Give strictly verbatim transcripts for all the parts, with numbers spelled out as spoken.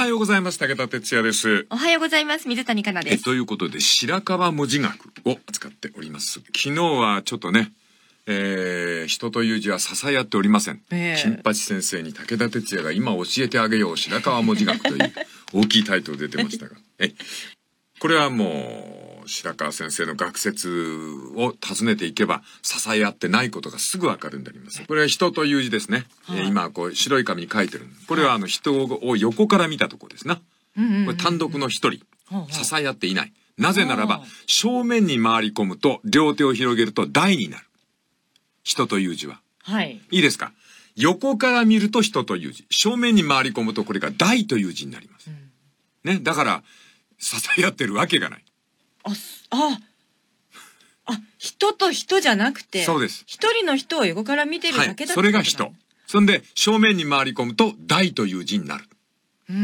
はようございます。武田哲也です。 おはようございます。水谷香奈です。 ということで、白川文字学を扱っております。昨日はちょっとね、えー、人という字は支え合っておりません。えー、金八先生に武田哲也が今教えてあげよう白川文字学という大きいタイトル出てましたが、えこれはもう白川先生の学説を尋ねていけば支え合ってないことがすぐわかるんであります。これは人という字ですね。はい、今こう白い紙に書いてる。これはあの人を横から見たところですな。これ単独の一人、支え合っていない。なぜならば正面に回り込むと両手を広げると大になる。人という字は。はい。いいですか。横から見ると人という字。正面に回り込むとこれが大という字になります。うん、ね。だから支え合ってるわけがない。 あ、あ、あ、人と人じゃなくて。 そうです。 一人の人を横から見てるだけだった、はい、 それが人。そんで正面に回り込むと大という字になる。 うん。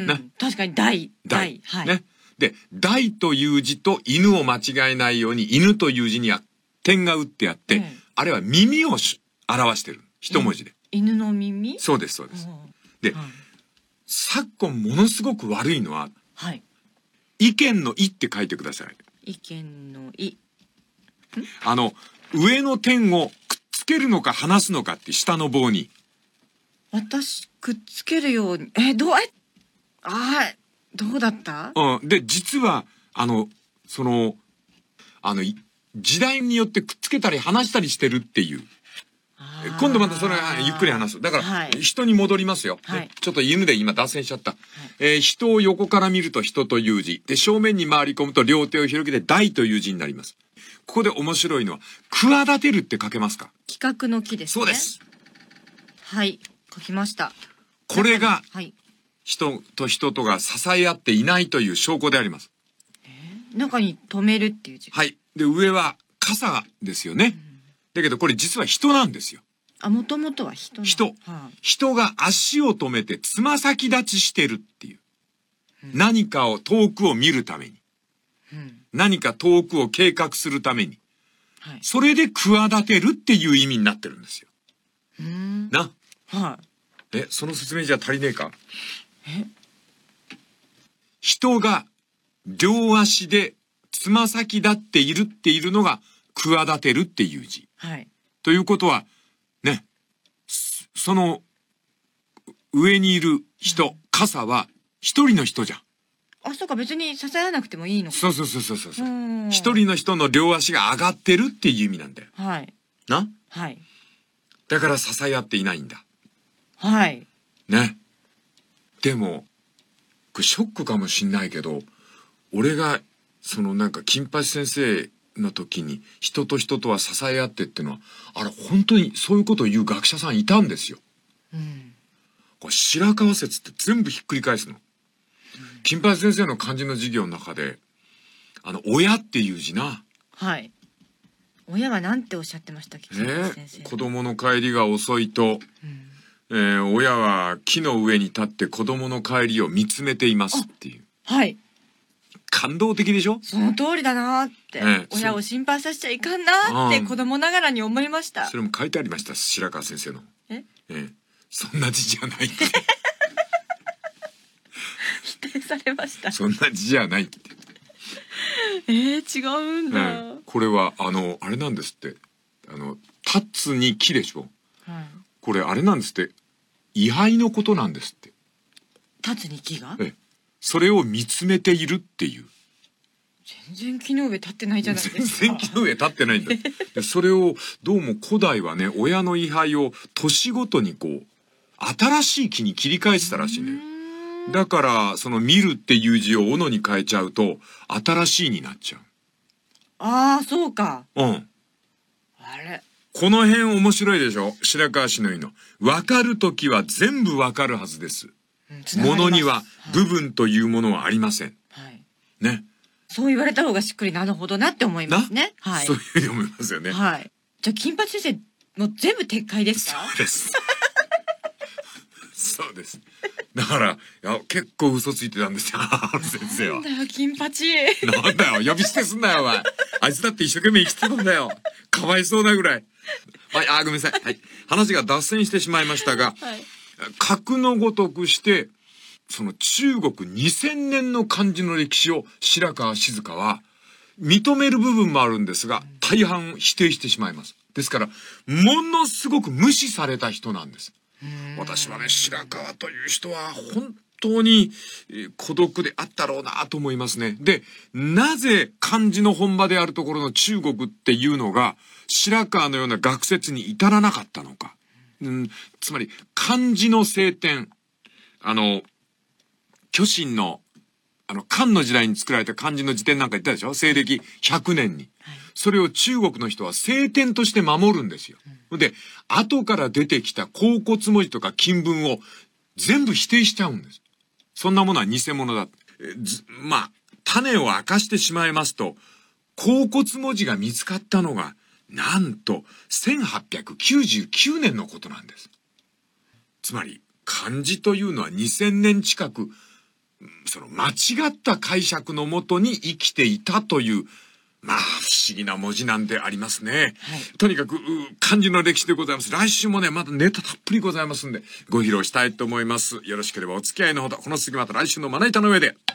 ね。確かに大。 大。はい。ね。で、大という字と犬を間違えないように犬という字には点が打ってあって、うん、あれは耳を表してる。一文字で。 犬の耳？ そうです、そうです。で、はい、昨今ものすごく悪いのは、はい、意見の意って書いてください。 意見の意。 あの、上の点をくっつけるのか離すのかって下の棒に。 私、くっつけるように。え、どう、え、ああ、どうだった？ うん。で、実は、あの、その、あの、時代によってくっつけたり離したりしてるっていう。今度またそれゆっくり話す。だから、はい、人に戻りますよ、はい。ちょっと犬で今脱線しちゃった。はい、えー、人を横から見ると人という字。で、正面に回り込むと両手を広げて大という字になります。ここで面白いのは、企てるって書けますか？ 企画の木ですね。 そうです。 はい、書きました。 これが、はい、人と人とが支え合っていないという証拠であります。 えー、中に止めるっていう字。 はい。で、上は傘ですよね。うん、だけどこれ実は人なんですよ。 あ、もともとは人。 人、はあ。人が足を止めてつま先立ちしてるっていう。うん、何かを遠くを見るために。うん、何か遠くを計画するために。はい、それで企てるっていう意味になってるんですよ。うん、な。はい。え、その説明じゃ足りねえか？え？人が両足でつま先立っているっているのが企てるっていう字。はい。ということは、ね、その上にいる人、うん、傘は一人の人じゃん。 あ、そうか、別に支えなくてもいいのか。 そうそうそうそうそう。一人の人の両足が上がってるっていう意味なんだよ。はい。な？はい。だから支え合っていないんだ。はい。ね。でも、これショックかもしんないけど、俺が、そのなんか金八先生の時に人と人とは支え合ってっていうのは、あれ本当にそういうことを言う学者さんいたんですよ。うん、これ白川説って全部ひっくり返すの。うん、金八先生の漢字の授業の中で、あの親っていう字な。はい。 親はなんておっしゃってましたっけ？金八先生。 子供の帰りが遅いと、うん、えー、親は木の上に立って子供の帰りを見つめていますっていう。はい。感動的でしょ？ その通りだなーって、ね、親を心配させちゃいかんなーって子供ながらに思いました。 それも書いてありました、白川先生の。え？ええ、そんな字じゃないって。 否定されました。 そんな字じゃないって。 えー、違うんだ、 ね。これはあのあれなんですって。あの立つに木でしょ。はい。これあれなんですって。位牌のことなんですって。 立つに木が？ええ。 それを見つめているっていう。 全然木の上立ってないじゃないですか。 全然木の上立ってないんだ。でそれをどうも古代はね、親の位牌を年ごとにこう新しい木に切り替えてたらしいね。だからその見るっていう字を斧に変えちゃうと新しいになっちゃう。 ああ、そうか。 うん。 あれ。この辺面白いでしょ。白川氏の言うの。分かるときは全部分かるはずです。ものには部分というものはありません。はい。ね。 そう言われた方がしっくりなるほどなって思いますね。はい。 そういうふうに思いますよね。 はい。じゃあ金八先生もう全部撤回ですか？ そうです。そうです。だからいや結構嘘ついてたんですよ。先生は。 なんだよ金八。 なんだよ呼び捨てすんなよお前。あいつだって一生懸命生きてたんだよ。かわいそうなぐらい。はい、あごめんなさい。はい。話が脱線してしまいましたが。はい。格のごとくしてその中国にせんねんの漢字の歴史を白川静香は認める部分もあるんですが、大半否定してしまいます。ですから、ものすごく無視された人なんです。私はね、白川という人は本当に孤独であったろうなと思いますね。で、なぜ漢字の本場であるところの中国っていうのが白川のような学説に至らなかったのか。うん、つまり漢字の聖典、あの、巨神のあの、漢の時代に作られた漢字の辞典なんか言ったでしょ、西暦ひゃくねんに。はい、それを中国の人は聖典として守るんですよ。うん、で、後から出てきた甲骨文字とか金文を全部否定しちゃうんです。そんなものは偽物だ。えずまあ、種を明かしてしまいますと、甲骨文字が見つかったのが、なんとせんはっぴゃくきゅうじゅうきゅうねんのことなんです。つまり、漢字というのはにせんねん近く、その間違った解釈のもとに生きていたという、まあ不思議な文字なんでありますね。はい、とにかく漢字の歴史でございます。来週もね、まだネタたっぷりございますんで、ご披露したいと思います。よろしければお付き合いのほど、この次また来週のまな板の上で。